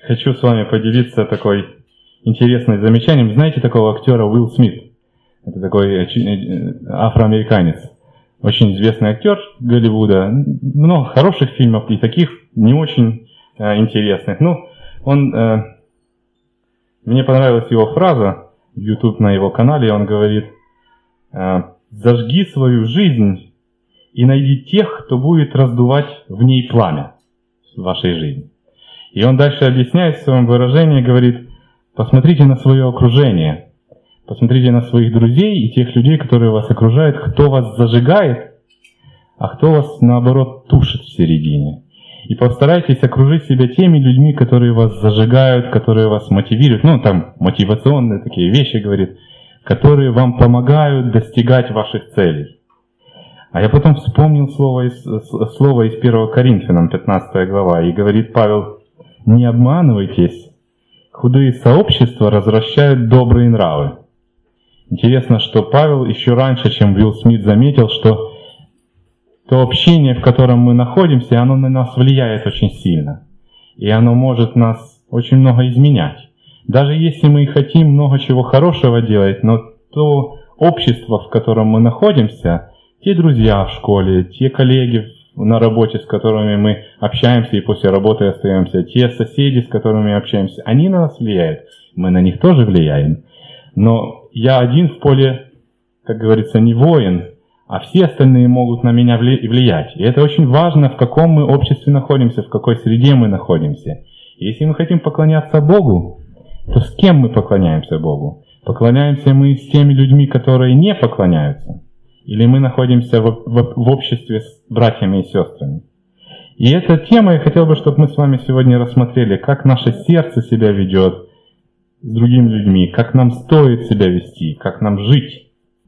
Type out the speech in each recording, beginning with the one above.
Хочу с вами поделиться такой интересным замечанием. Знаете такого актера Уилл Смит? Это такой афроамериканец. Очень известный актер Голливуда. Много хороших фильмов и таких не очень интересных. Мне понравилась его фраза в YouTube на его канале. Он говорит: «Зажги свою жизнь и найди тех, кто будет раздувать в ней пламя в вашей жизни». И он дальше объясняет в своем выражении, говорит: посмотрите на свое окружение, посмотрите на своих друзей и тех людей, которые вас окружают, кто вас зажигает, а кто вас, наоборот, тушит в середине. И постарайтесь окружить себя теми людьми, которые вас зажигают, которые вас мотивируют. Мотивационные такие вещи, говорит, которые вам помогают достигать ваших целей. А я потом вспомнил слово из 1 Коринфянам, 15 глава, и говорит Павел: не обманывайтесь, худые сообщества развращают добрые нравы. Интересно, что Павел еще раньше, чем Уилл Смит, заметил, что то общение, в котором мы находимся, оно на нас влияет очень сильно. И оно может нас очень много изменять. Даже если мы и хотим много чего хорошего делать, но то общество, в котором мы находимся, те друзья в школе, те коллеги на работе, с которыми мы общаемся и после работы остаемся, те соседи, с которыми мы общаемся, они на нас влияют. Мы на них тоже влияем. Но я один в поле, как говорится, не воин, а все остальные могут на меня влиять. И это очень важно, в каком мы обществе находимся, в какой среде мы находимся. И если мы хотим поклоняться Богу, то с кем мы поклоняемся Богу? Поклоняемся мы с теми людьми, которые не поклоняются? Или мы находимся в обществе с братьями и сестрами? И эта тема, я хотел бы, чтобы мы с вами сегодня рассмотрели, как наше сердце себя ведет с другими людьми, как нам стоит себя вести, как нам жить.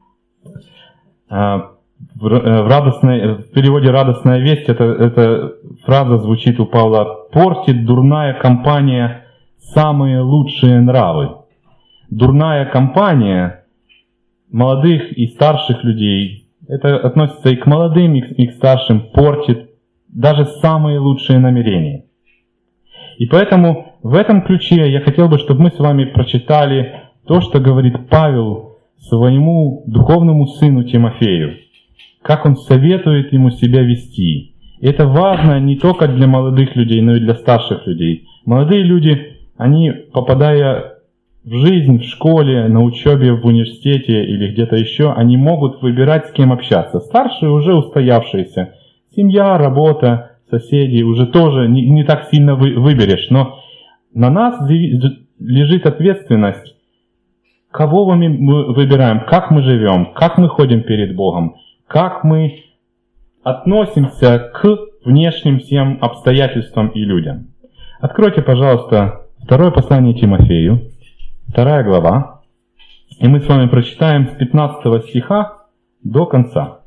В переводе «радостная весть» эта фраза звучит у Павла: «Портит дурная компания самые лучшие нравы». Дурная компания молодых и старших людей, это относится и к молодым, и к старшим, портит даже самые лучшие намерения. И поэтому в этом ключе я хотел бы, чтобы мы с вами прочитали то, что говорит Павел своему духовному сыну Тимофею, как он советует ему себя вести. И это важно не только для молодых людей, но и для старших людей. Молодые люди, они, попадая в жизнь, в школе, на учебе, в университете или где-то еще, они могут выбирать, с кем общаться. Старшие уже устоявшиеся. Семья, работа, соседи уже тоже не так сильно выберешь. Но на нас лежит ответственность, кого мы выбираем, как мы живем, как мы ходим перед Богом, как мы относимся к внешним всем обстоятельствам и людям. Откройте, пожалуйста, второе послание Тимофею, 2 глава, и мы с вами прочитаем с 15 стиха до конца.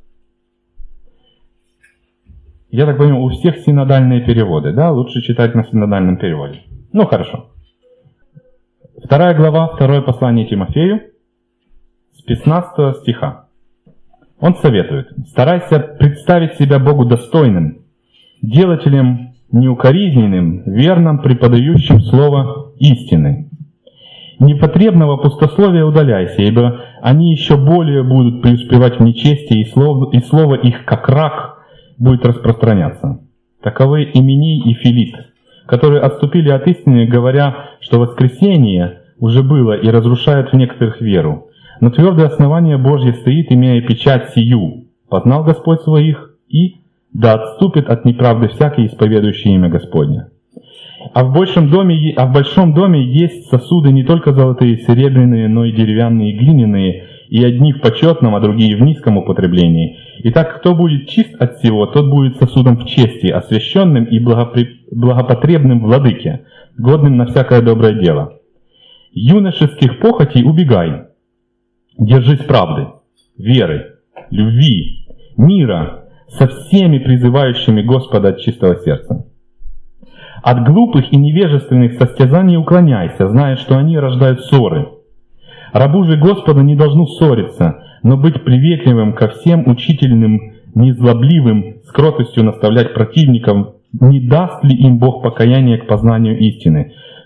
Я так понимаю, у всех синодальные переводы, да? Лучше читать на синодальном переводе. Хорошо. 2 глава, 2 послание Тимофею, с 15 стиха. Он советует: старайся представить себя Богу достойным, делателем неукоризненным, верным, преподающим слово истины. Непотребного пустословия удаляйся, ибо они еще более будут преуспевать в нечестии, и слово их, как рак, будет распространяться. Таковы Именей и Филит, которые отступили от истины, говоря, что воскресение уже было и разрушает в некоторых веру. Но твердое основание Божье стоит, имея печать сию: познал Господь своих, и да отступит от неправды всякий, исповедующий имя Господне. А в большом доме есть сосуды не только золотые и серебряные, но и деревянные и глиняные, и одни в почетном, а другие в низком употреблении. Итак, кто будет чист от всего, тот будет сосудом в чести, освященным и благопотребным владыке, годным на всякое доброе дело. Юношеских похотей убегай, держись правды, веры, любви, мира, со всеми призывающими Господа от чистого сердца. От глупых и невежественных состязаний уклоняйся, зная, что они рождают ссоры. Рабу же Господа не должно ссориться, но быть приветливым ко всем, учительным, незлобливым, с кротостью наставлять противников, не даст ли им Бог покаяние к познанию истины.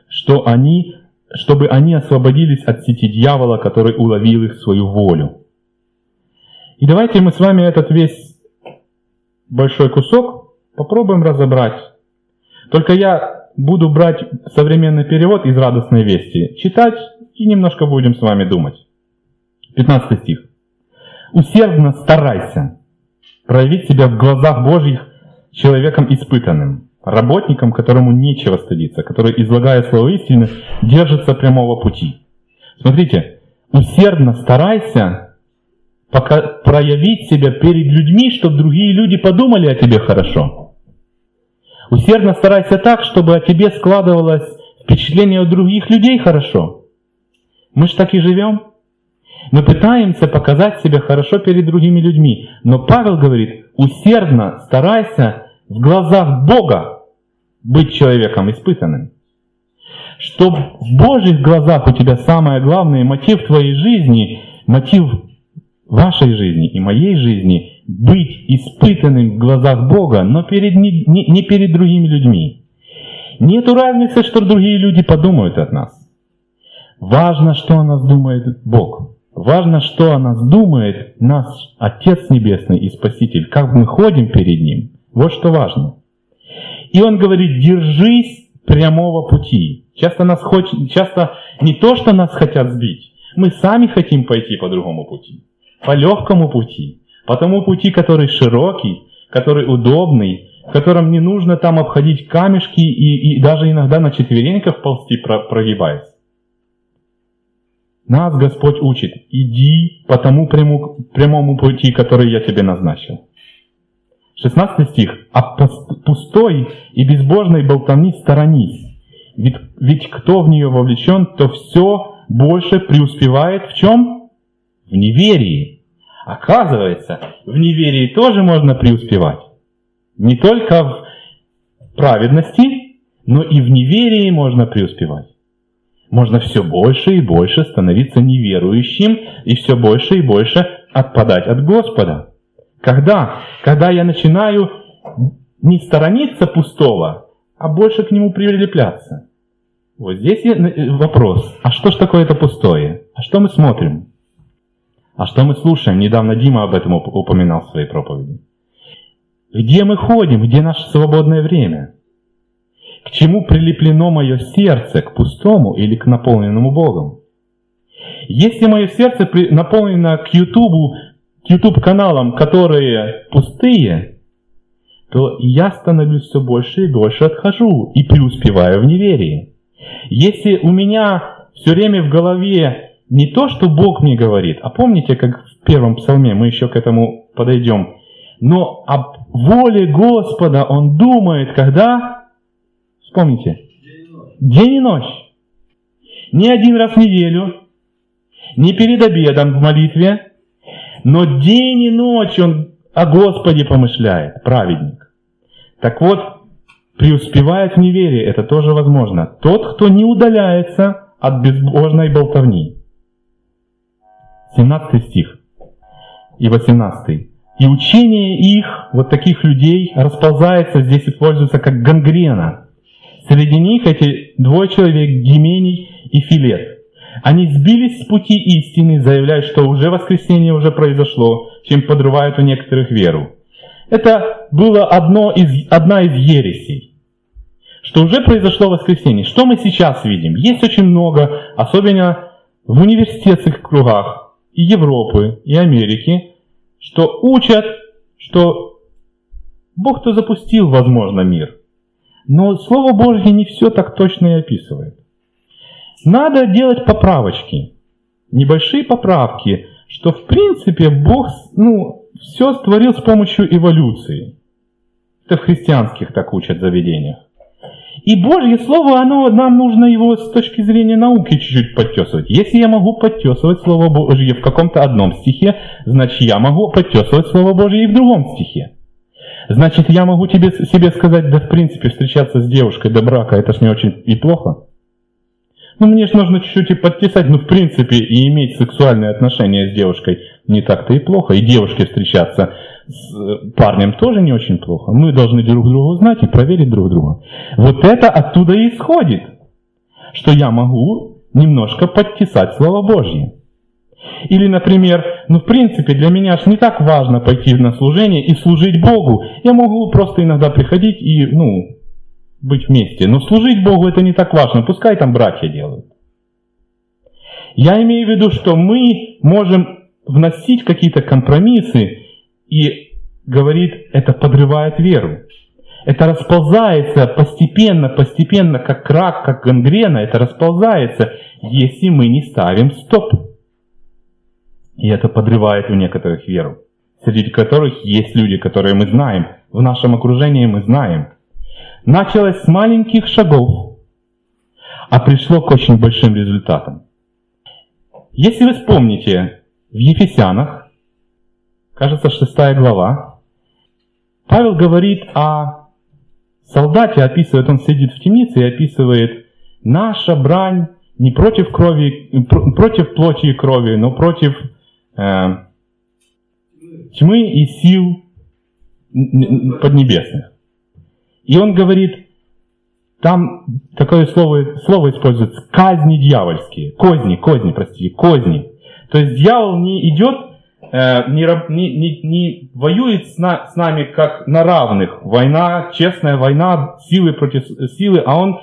чтобы они освободились от сети дьявола, который уловил их в свою волю. И давайте мы с вами этот весь большой кусок попробуем разобрать. Только я буду брать современный перевод из «Радостной вести», читать и немножко будем с вами думать. 15 стих. «Усердно старайся проявить себя в глазах Божьих человеком испытанным, работником, которому нечего стыдиться, который, излагая слово истины, держится прямого пути». Смотрите, усердно старайся проявить себя перед людьми, чтобы другие люди подумали о тебе хорошо. Усердно старайся так, чтобы о тебе складывалось впечатление у других людей хорошо. Мы ж так и живем. Мы пытаемся показать себя хорошо перед другими людьми. Но Павел говорит, усердно старайся в глазах Бога быть человеком испытанным. Чтобы в Божьих глазах у тебя самое главное, мотив твоей жизни, мотив вашей жизни и моей жизни, быть испытанным в глазах Бога, но не перед другими людьми. Нету разницы, что другие люди подумают от нас. Важно, что о нас думает Бог. Важно, что о нас думает наш Отец Небесный и Спаситель, как мы ходим перед Ним. Вот что важно. И Он говорит, держись прямого пути. Часто не то, что нас хотят сбить, мы сами хотим пойти по другому пути. По легкому пути, по тому пути, который широкий, который удобный, в котором не нужно там обходить камешки и даже иногда на четвереньках ползти, прогибаясь. Нас Господь учит, иди по тому прямому пути, который я тебе назначил. 16 стих. «А пустой и безбожной болтовни сторонись, ведь кто в нее вовлечен, то все больше преуспевает в чем? В неверии». Оказывается, в неверии тоже можно преуспевать. Не только в праведности, но и в неверии можно преуспевать. Можно все больше и больше становиться неверующим и все больше и больше отпадать от Господа. Когда я начинаю не сторониться пустого, а больше к нему прилепляться. Вот здесь вопрос, а что ж такое это пустое? А что мы смотрим? А что мы слушаем? Недавно Дима об этом упоминал в своей проповеди. Где мы ходим? Где наше свободное время? К чему прилеплено мое сердце? К пустому или к наполненному Богом? Если мое сердце наполнено к YouTube-каналам, которые пустые, то я становлюсь все больше и больше отхожу и преуспеваю в неверии. Если у меня все время в голове не то, что Бог мне говорит, а помните, как в первом псалме, мы еще к этому подойдем, но об воле Господа Он думает, когда? Вспомните. День и ночь. Не один раз в неделю, не перед обедом в молитве, но день и ночь Он о Господе помышляет, праведник. Так вот, преуспевает в неверии, это тоже возможно. Тот, кто не удаляется от безбожной болтовни. 17 стих и 18. «И учение их, вот таких людей, расползается, здесь используется как гангрена. Среди них эти двое человек, Гименей и Филет. Они сбились с пути истины, заявляя, что уже воскресение уже произошло, чем подрывают у некоторых веру. Это было одна из ересей, что уже произошло воскресение. Что мы сейчас видим? Есть очень много, особенно в университетских кругах, и Европы, и Америки, что учат, что Бог-то запустил, возможно, мир. Но Слово Божье не все так точно и описывает. Надо делать поправочки, небольшие поправки, что в принципе Бог все створил с помощью эволюции. Это в христианских так учат заведениях. И Божье Слово, нам нужно его с точки зрения науки чуть-чуть подтесывать. Если я могу подтесывать Слово Божье в каком-то одном стихе, значит я могу подтесывать Слово Божье и в другом стихе. Значит, я могу себе сказать, да в принципе встречаться с девушкой до брака, это ж не очень и плохо. Мне же нужно чуть-чуть и подтесать, в принципе, и иметь сексуальные отношения с девушкой не так-то и плохо. И девушке встречаться с парнем тоже не очень плохо. Мы должны друг друга узнать и проверить друг друга. Вот это оттуда и исходит. что я могу немножко подтесать Слово Божье. Или, например, в принципе, для меня ж не так важно пойти на служение и служить Богу. Я могу просто иногда приходить и, быть вместе. Но служить Богу это не так важно, пускай там братья делают. Я имею в виду, что мы можем вносить какие-то компромиссы, и, говорит, это подрывает веру. Это расползается постепенно, как рак, как гангрена, это расползается, если мы не ставим стоп. И это подрывает у некоторых веру, среди которых есть люди, которые мы знаем, в нашем окружении мы знаем. Началось с маленьких шагов, а пришло к очень большим результатам. Если вы вспомните, в Ефесянах, кажется, 6 глава, Павел говорит о солдате, описывает, он сидит в темнице и описывает: наша брань не против против плоти и крови, но против тьмы и сил поднебесных. И он говорит, там такое слово используется, казни дьявольские, козни. То есть дьявол не идет, не воюет с нами как на равных. Война, честная война, силы против силы, а он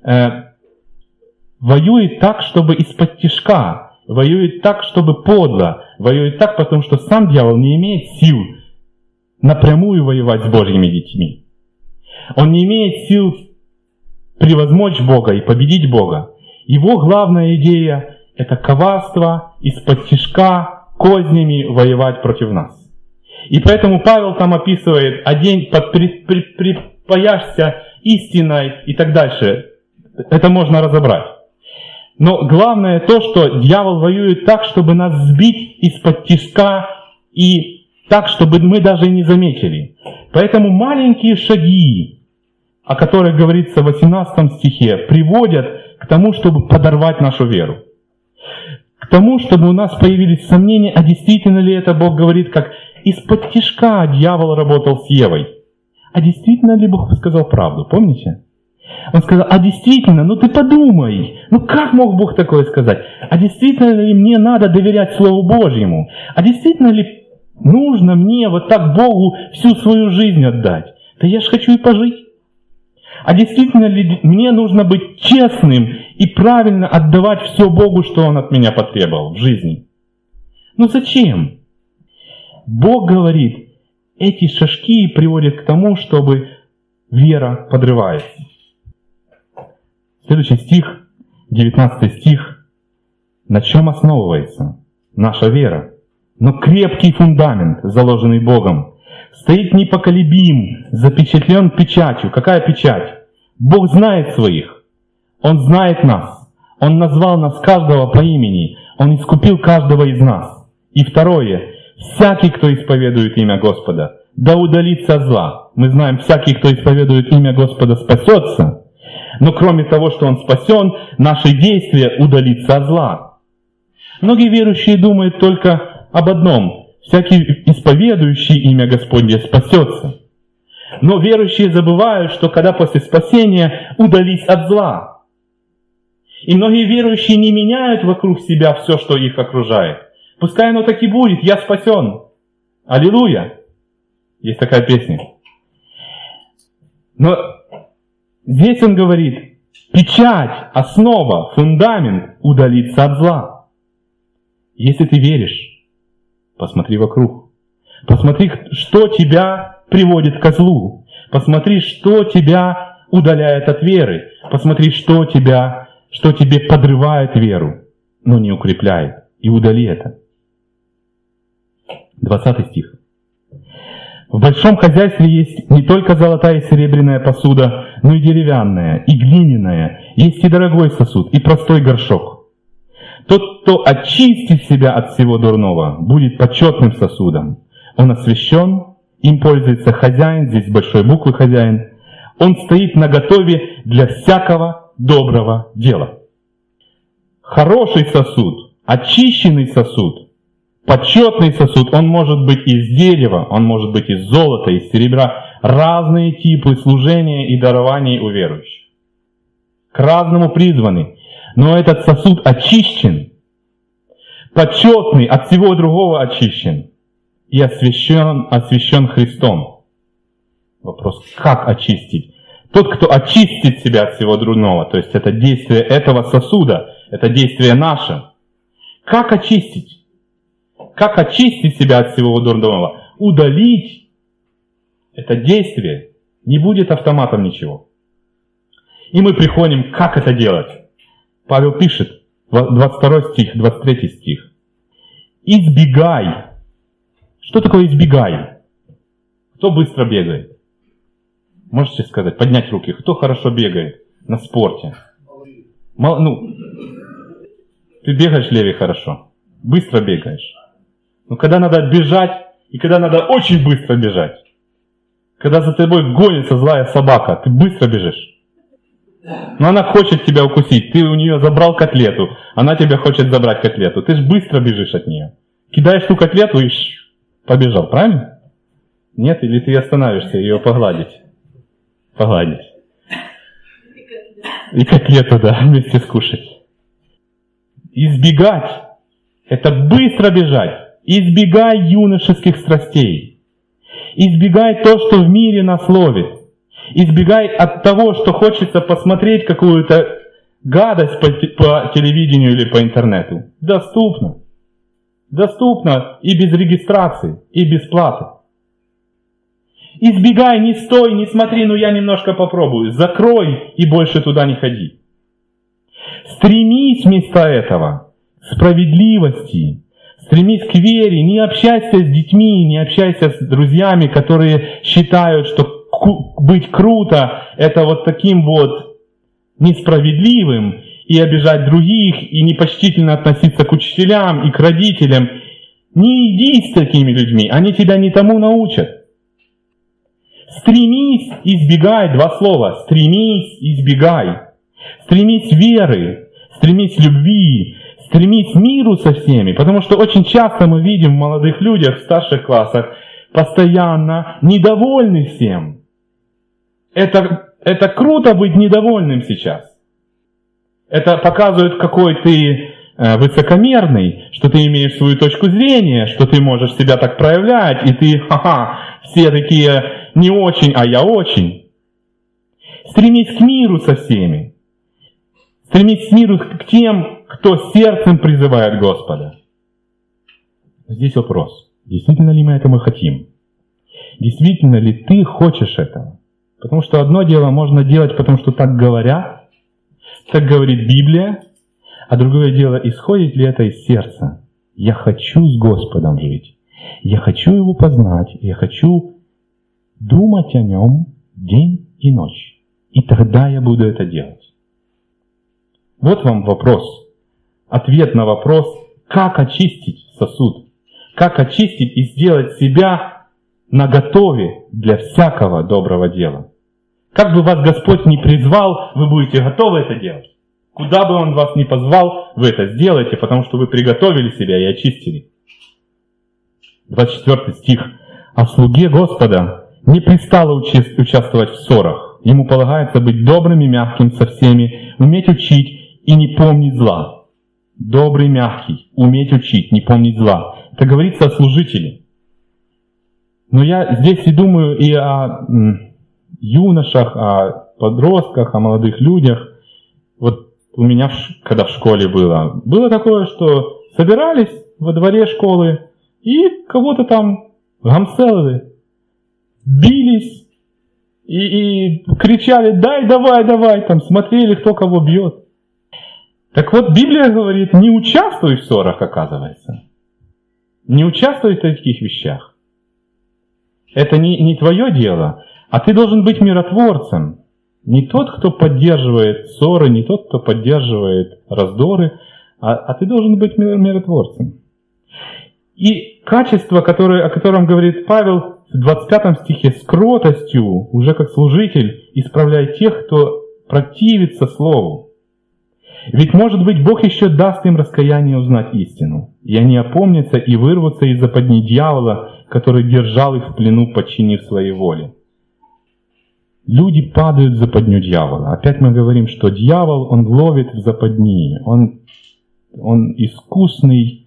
воюет так, чтобы из-под тишка, воюет так, чтобы подло, воюет так, потому что сам дьявол не имеет сил напрямую воевать с Божьими детьми. Он не имеет сил превозмочь Бога и победить Бога. Его главная идея – это коварство, из-под тишка, кознями воевать против нас. И поэтому Павел там описывает: одень, припаяшься истиной и так дальше. Это можно разобрать. Но главное то, что дьявол воюет так, чтобы нас сбить из-под тишка и так, чтобы мы даже не заметили. Поэтому маленькие шаги, о которых говорится в 18 стихе, приводят к тому, чтобы подорвать нашу веру. К тому, чтобы у нас появились сомнения, а действительно ли это Бог говорит, как из-под тишка дьявол работал с Евой. А действительно ли Бог сказал правду, помните? Он сказал: а действительно, ты подумай, как мог Бог такое сказать? А действительно ли мне надо доверять Слову Божьему? А действительно ли нужно мне вот так Богу всю свою жизнь отдать? Да я ж хочу и пожить. А действительно ли мне нужно быть честным и правильно отдавать все Богу, что Он от меня потребовал в жизни? Зачем? Бог говорит, эти шажки приводят к тому, чтобы вера подрывается. Следующий стих, 19 стих. На чем основывается наша вера? Но крепкий фундамент, заложенный Богом, стоит непоколебим, запечатлен печатью. Какая печать? Бог знает своих. Он знает нас. Он назвал нас каждого по имени. Он искупил каждого из нас. И второе. Всякий, кто исповедует имя Господа, да удалится от зла. Мы знаем, всякий, кто исповедует имя Господа, спасется. Но кроме того, что он спасен, наши действия удалится от зла. Многие верующие думают только об одном. Всякий исповедующий имя Господне спасется. Но верующие забывают, что когда после спасения удались от зла. И многие верующие не меняют вокруг себя все, что их окружает. Пускай оно так и будет, я спасен. Аллилуйя. Есть такая песня. Но здесь он говорит, печать, основа, фундамент удалится от зла. Если ты веришь, посмотри вокруг. Посмотри, что тебя приводит ко злу. Посмотри, что тебя удаляет от веры. Посмотри, что тебе подрывает веру, но не укрепляет. И удали это. 20 стих. В большом хозяйстве есть не только золотая и серебряная посуда, но и деревянная, и глиняная, есть и дорогой сосуд, и простой горшок. Тот, кто очистит себя от всего дурного, будет почетным сосудом. Он освящен, им пользуется хозяин, здесь большой буквы хозяин. Он стоит наготове для всякого доброго дела. Хороший сосуд, очищенный сосуд, почетный сосуд, он может быть из дерева, он может быть из золота, из серебра. Разные типы служения и дарований у верующих. К разному призваны. но этот сосуд очищен, почетный, от всего другого очищен и освящен Христом. Вопрос, как очистить? Тот, кто очистит себя от всего дурного, то есть это действие этого сосуда, это действие наше. Как очистить? Как очистить себя от всего дурного? Удалить это действие. Не будет автоматом ничего. И мы приходим, как это делать? Павел пишет, 22 стих, 23 стих. Избегай. Что такое избегай? Кто быстро бегает? Можете сказать, поднять руки. Кто хорошо бегает на спорте? Ты бегаешь, Леви, хорошо. Быстро бегаешь. Но когда надо бежать, и когда надо очень быстро бежать, когда за тобой гонится злая собака, ты быстро бежишь. Но она хочет тебя укусить. Ты у нее забрал котлету, она тебя хочет забрать котлету. Ты же быстро бежишь от нее. Кидаешь ту котлету и побежал, правильно? Нет? Или ты остановишься ее погладить? Погладить. И котлету, да, вместе скушать. Избегать. Это быстро бежать. Избегай юношеских страстей. Избегай то, что в мире нас ловит. Избегай от того, что хочется посмотреть какую-то гадость по телевидению или по интернету. Доступно. Доступно и без регистрации, и без платы. Избегай, не стой, не смотри, я немножко попробую. Закрой и больше туда не ходи. Стремись вместо этого к справедливости, стремись к вере, не общайся с детьми, не общайся с друзьями, которые считают, что быть круто — это вот таким вот несправедливым, и обижать других, и непочтительно относиться к учителям и к родителям. Не иди с такими людьми, они тебя не тому научат. Стремись, избегай, два слова, стремись, избегай. Стремись веры, стремись любви, стремись миру со всеми, потому что очень часто мы видим в молодых людях в старших классах постоянно недовольны всем. Это круто быть недовольным сейчас. Это показывает, какой ты высокомерный, что ты имеешь свою точку зрения, что ты можешь себя так проявлять, и ты, все такие не очень, а я очень. Стремись к миру со всеми. Стремись к миру к тем, кто сердцем призывает Господа. Здесь вопрос. Действительно ли мы этого хотим? Действительно ли ты хочешь этого? Потому что одно дело можно делать, потому что так говорят, так говорит Библия, а другое дело, исходит ли это из сердца. Я хочу с Господом жить. Я хочу Его познать. Я хочу думать о Нем день и ночь. И тогда я буду это делать. Вот вам вопрос. Ответ на вопрос, как очистить сосуд. Как очистить и сделать себя наготове для всякого доброго дела. Как бы вас Господь ни призвал, вы будете готовы это делать. Куда бы Он вас ни позвал, вы это сделаете, потому что вы приготовили себя и очистили. 24 стих. «А слуге Господа не пристало участвовать в ссорах. Ему полагается быть добрым и мягким со всеми, уметь учить и не помнить зла». Добрый, мягкий, уметь учить, не помнить зла. Это говорится о служителе. Но я здесь и думаю и о юношах, о подростках, о молодых людях. Вот у меня, когда в школе было такое, что собирались во дворе школы и кого-то там гамселили, бились и кричали: «Дай, давай», там смотрели, кто кого бьет. Так вот, Библия говорит, не участвуй в ссорах, оказывается. Не участвуй в таких вещах. Это не твое дело, а ты должен быть миротворцем. Не тот, кто поддерживает ссоры, не тот, кто поддерживает раздоры, а ты должен быть миротворцем. И качество, о котором говорит Павел в 25 стихе, с кротостью, уже как служитель, исправляй тех, кто противится Слову. Ведь, может быть, Бог еще даст им раскаяние узнать истину, и они опомнятся и вырвутся из западни дьявола, который держал их в плену, подчинив своей воле. Люди падают в западню дьявола. Опять мы говорим, что дьявол, он ловит в западни. Он искусный.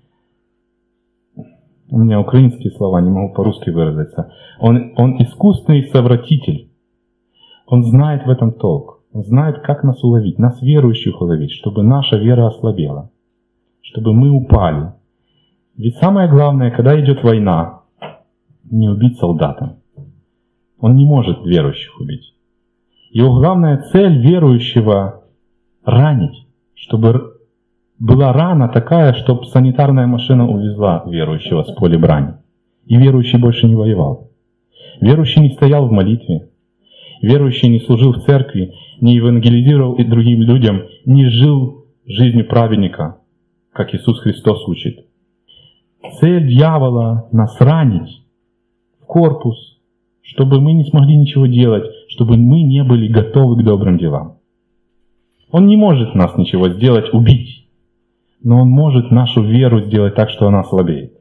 У меня украинские слова, не могу по-русски выразиться. Он искусный совратитель. Он знает в этом толк. Он знает, как нас уловить, нас верующих уловить, чтобы наша вера ослабела, чтобы мы упали. Ведь самое главное, когда идет война, не убить солдата. Он не может верующих убить. Его главная цель верующего — ранить, чтобы была рана такая, чтобы санитарная машина увезла верующего с поля брани. И верующий больше не воевал. Верующий не стоял в молитве. Верующий не служил в церкви, не евангелизировал и другим людям, не жил жизнью праведника, как Иисус Христос учит. Цель дьявола — нас ранить в корпус, чтобы мы не смогли ничего делать, чтобы мы не были готовы к добрым делам. Он не может нас ничего сделать, убить, но он может нашу веру сделать так, что она ослабеет.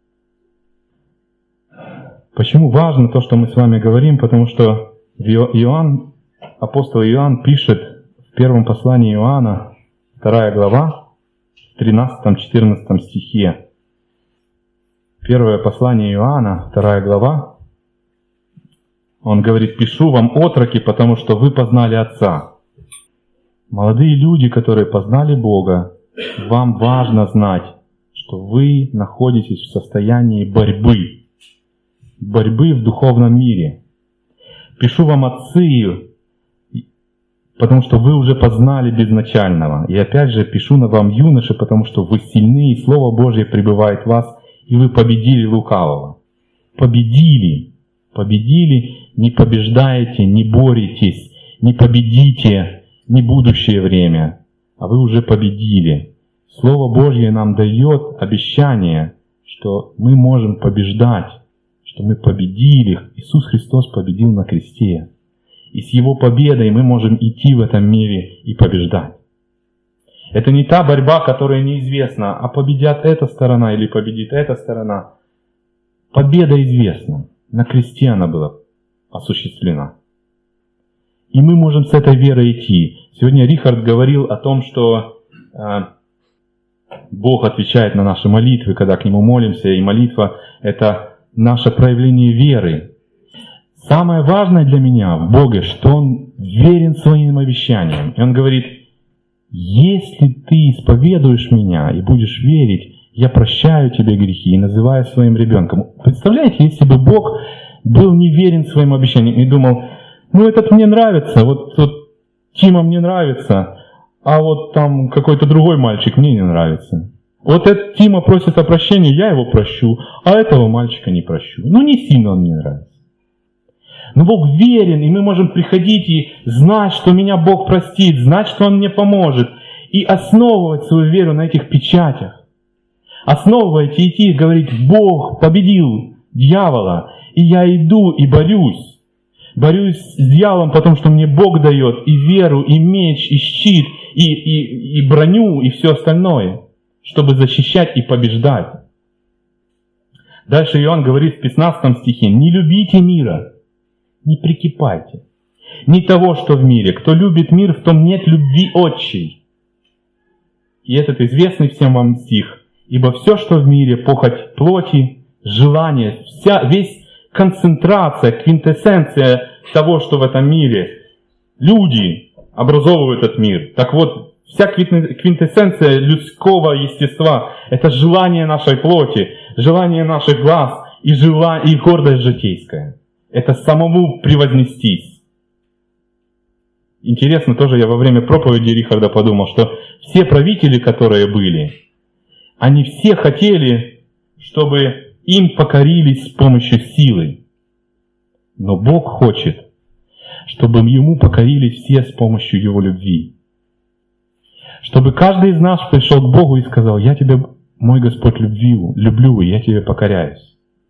Почему важно то, что мы с вами говорим? Потому что апостол Иоанн пишет в первом послании Иоанна, 2 глава, 13-14 стихе. Первое послание Иоанна, 2 глава, он говорит: «Пишу вам, отроки, потому что вы познали Отца». Молодые люди, которые познали Бога, вам важно знать, что вы находитесь в состоянии борьбы в духовном мире. Пишу вам, отцы, потому что вы уже познали безначального. И опять же пишу на вам, юноши, потому что вы сильны, и Слово Божье пребывает в вас, и вы победили лукавого. Победили, не побеждаете, не боретесь, не победите, не будущее время, а вы уже победили. Слово Божье нам дает обещание, что мы можем побеждать, что мы победили. Иисус Христос победил на кресте. И с Его победой мы можем идти в этом мире и побеждать. Это не та борьба, которая неизвестна, а победят эта сторона или победит эта сторона. Победа известна. На кресте она была осуществлена. И мы можем с этой верой идти. Сегодня Рихард говорил о том, что Бог отвечает на наши молитвы, когда к Нему молимся, и молитва — это наше проявление веры. Самое важное для меня в Боге, что Он верен своим обещаниям. И Он говорит: если ты исповедуешь Меня и будешь верить, я прощаю тебе грехи и называю своим ребенком. Представляете, если бы Бог был неверен своим обещаниям и думал: этот мне нравится, вот Тима мне нравится, а вот там какой-то другой мальчик мне не нравится. Вот этот Тима просит о прощении, я его прощу, а этого мальчика не прощу. Не сильно он мне нравится. Но Бог верен, и мы можем приходить и знать, что меня Бог простит, знать, что Он мне поможет, и основывать свою веру на этих печатях. Основывать и идти и говорить: Бог победил дьявола, и я иду и борюсь. Борюсь с дьяволом, потому что мне Бог дает и веру, и меч, и щит, и броню, и все остальное, чтобы защищать и побеждать. Дальше Иоанн говорит в 15 стихе: «Не любите мира, не прикипайте, не того, что в мире. Кто любит мир, в том нет любви отчей». И этот известный всем вам стих: «Ибо все, что в мире, похоть плоти, желание, весь концентрация, квинтэссенция того, что в этом мире, люди образовывают этот мир». Так вот, вся квинтэссенция людского естества — это желание нашей плоти, желание наших глаз и гордость житейская. Это самому превознестись. Интересно, тоже я во время проповеди Рихарда подумал, что все правители, которые были, они все хотели, чтобы им покорились с помощью силы. Но Бог хочет, чтобы Ему покорились все с помощью Его любви. Чтобы каждый из нас пришел к Богу и сказал: «Я Тебя, мой Господь, люблю, и я Тебе покоряюсь».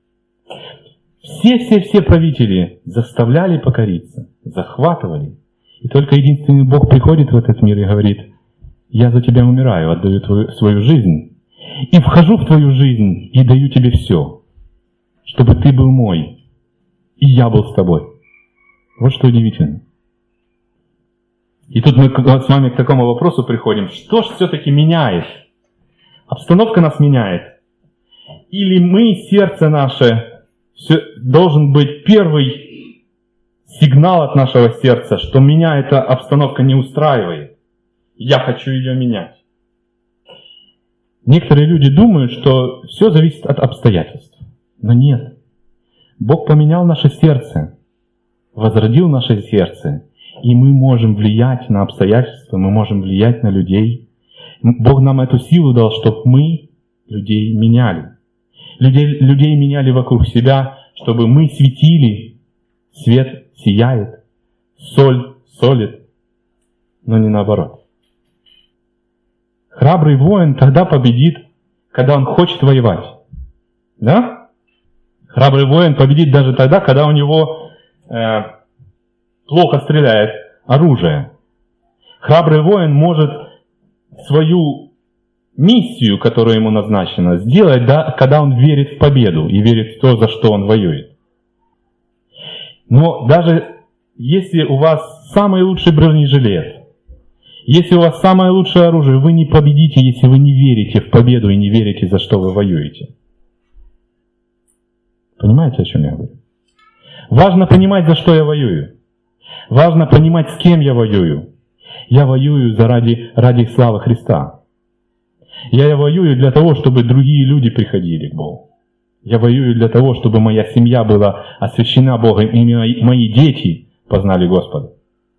Все правители заставляли покориться, захватывали. И только единственный Бог приходит в этот мир и говорит: «Я за тебя умираю, отдаю свою жизнь, и вхожу в твою жизнь и даю тебе все, чтобы ты был мой, и я был с тобой». Вот что удивительно. И тут мы с вами к такому вопросу приходим. Что же все-таки меняет? Обстановка нас меняет. Или мы, сердце наше, должен быть первый сигнал от нашего сердца, что меня эта обстановка не устраивает. Я хочу ее менять. Некоторые люди думают, что все зависит от обстоятельств. Но нет. Бог поменял наше сердце, возродил наше сердце, и мы можем влиять на обстоятельства, мы можем влиять на людей. Бог нам эту силу дал, чтобы мы людей меняли. Людей меняли вокруг себя, чтобы мы светили, свет сияет, соль солит, но не наоборот. Храбрый воин тогда победит, когда он хочет воевать. Да? Храбрый воин победит даже тогда, когда у него плохо стреляет оружие. Храбрый воин может свою миссию, которая ему назначена, сделать, да, когда он верит в победу и верит в то, за что он воюет. Но даже если у вас самый лучший бронежилет, если у вас самое лучшее оружие, вы не победите, если вы не верите в победу и не верите, за что вы воюете. Понимаете, о чем я говорю? Важно понимать, за что я воюю. Важно понимать, с кем я воюю. Я воюю ради славы Христа. Я воюю для того, чтобы другие люди приходили к Богу. Я воюю для того, чтобы моя семья была освящена Богом, и мои дети познали Господа.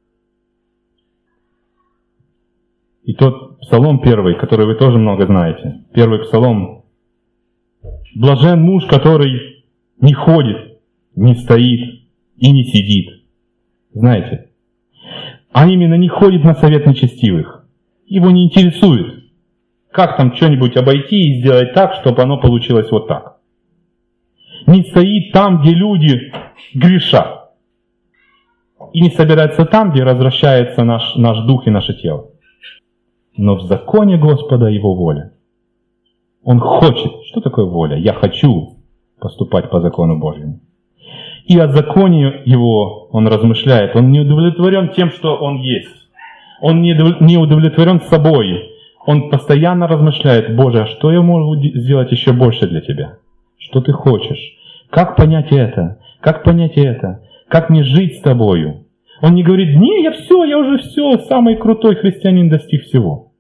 И тот псалом первый, который вы тоже много знаете, первый псалом. Блажен муж, который не ходит, не стоит и не сидит. Знаете, а именно не ходит на совет нечестивых. Его не интересует, как там что-нибудь обойти и сделать так, чтобы оно получилось вот так. Не стоит там, где люди грешат. И не собирается там, где развращается наш дух и наше тело. Но в законе Господа Его воля. Он хочет. Что такое воля? Я хочу поступать по закону Божьему. И о законе Его он размышляет. Он не удовлетворен тем, что он есть. Он не удовлетворен собой. Он постоянно размышляет: Боже, а что я могу сделать еще больше для Тебя? Что Ты хочешь? Как понять это? Как понять это? Как мне жить с Тобою? Он не говорит: не, я уже все, самый крутой христианин, достиг всего.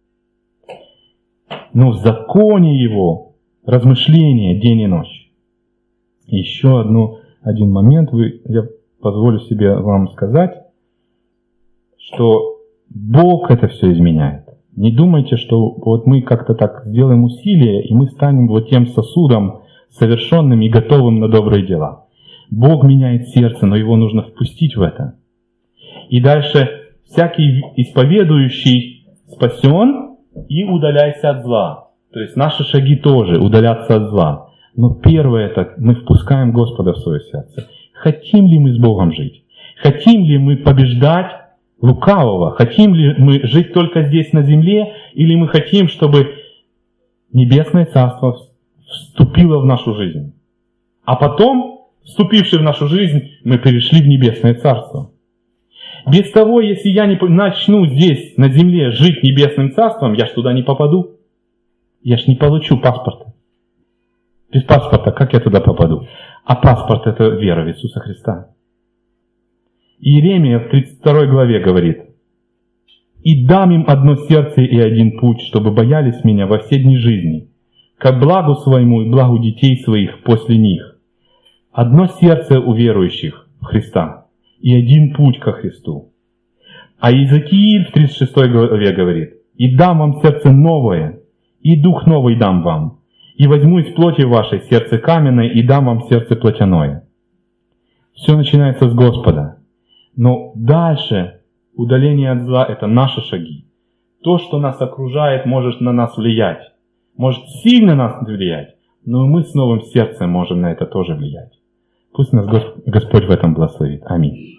Но в законе Его размышления день и ночь. Еще один момент, я позволю себе вам сказать, что Бог это все изменяет. Не думайте, что вот мы как-то так сделаем усилия, и мы станем вот тем сосудом совершенным и готовым на добрые дела. Бог меняет сердце, но его нужно впустить в это. И дальше: всякий исповедующий спасен и удаляйся от зла. То есть наши шаги тоже удаляться от зла. Но первое это мы впускаем Господа в свое сердце. Хотим ли мы с Богом жить? Хотим ли мы побеждать лукавого? Хотим ли мы жить только здесь на земле? Или мы хотим, чтобы Небесное Царство вступило в нашу жизнь? А потом, вступивши в нашу жизнь, мы перешли в Небесное Царство. Без того, если я не начну здесь, на земле, жить Небесным Царством, я ж туда не попаду. Я ж не получу паспорта. Без паспорта как я туда попаду? А паспорт — это вера в Иисуса Христа. Иеремия в 32 главе говорит: «И дам им одно сердце и один путь, чтобы боялись Меня во все дни жизни, ко благу своему и благу детей своих после них. Одно сердце у верующих в Христа и один путь ко Христу». А Иезекииль в 36 главе говорит: «И дам вам сердце новое, и дух новый дам вам, и возьму из плоти вашей сердце каменное, и дам вам сердце плотяное». Все начинается с Господа. Но дальше удаление от зла — это наши шаги. То, что нас окружает, может на нас влиять. Может сильно нас влиять, но мы с новым сердцем можем на это тоже влиять. Пусть нас Господь в этом благословит. Аминь.